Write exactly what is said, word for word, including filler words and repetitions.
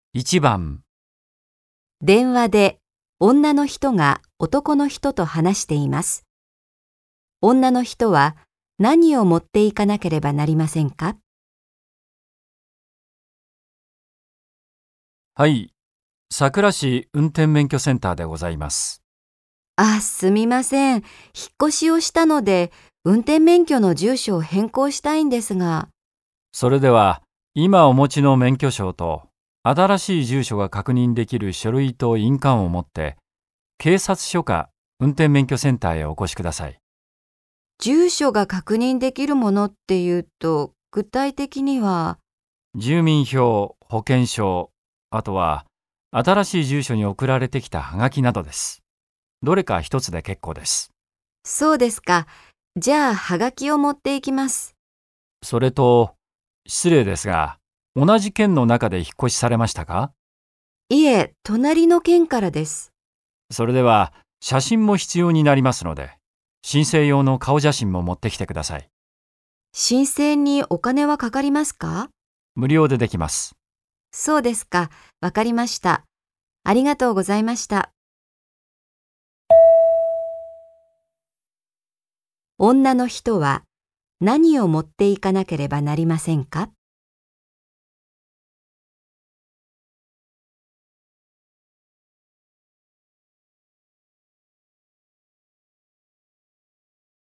いちばん、 電話で女の人が男の人と話しています。女の人は何を持っていかなければなりませんか？ はい、佐倉市運転免許センターでございます。 あ、すみません。引っ越しをしたので、運転免許の住所を変更したいんですが。 それでは、今お持ちの免許証と、新しい住所が確認できる書類と印鑑を持って、警察署か運転免許センターへお越しください。 住所が確認できるものっていうと、具体的には。 住民票、保険証、あとは、新しい住所に送られてきたはがきなどです。どれか一つで結構です。 そうですか。じゃあ、はがきを持っていきます。 それと、失礼ですが、同じ県の中で引っ越しされましたか？ いえ、隣の県からです。 それでは、写真も必要になりますので、申請用の顔写真も持ってきてください。 申請にお金はかかりますか？ 無料でできます。 そうですか。わかりました。ありがとうございました。女の人は何を持っていかなければなりませんか？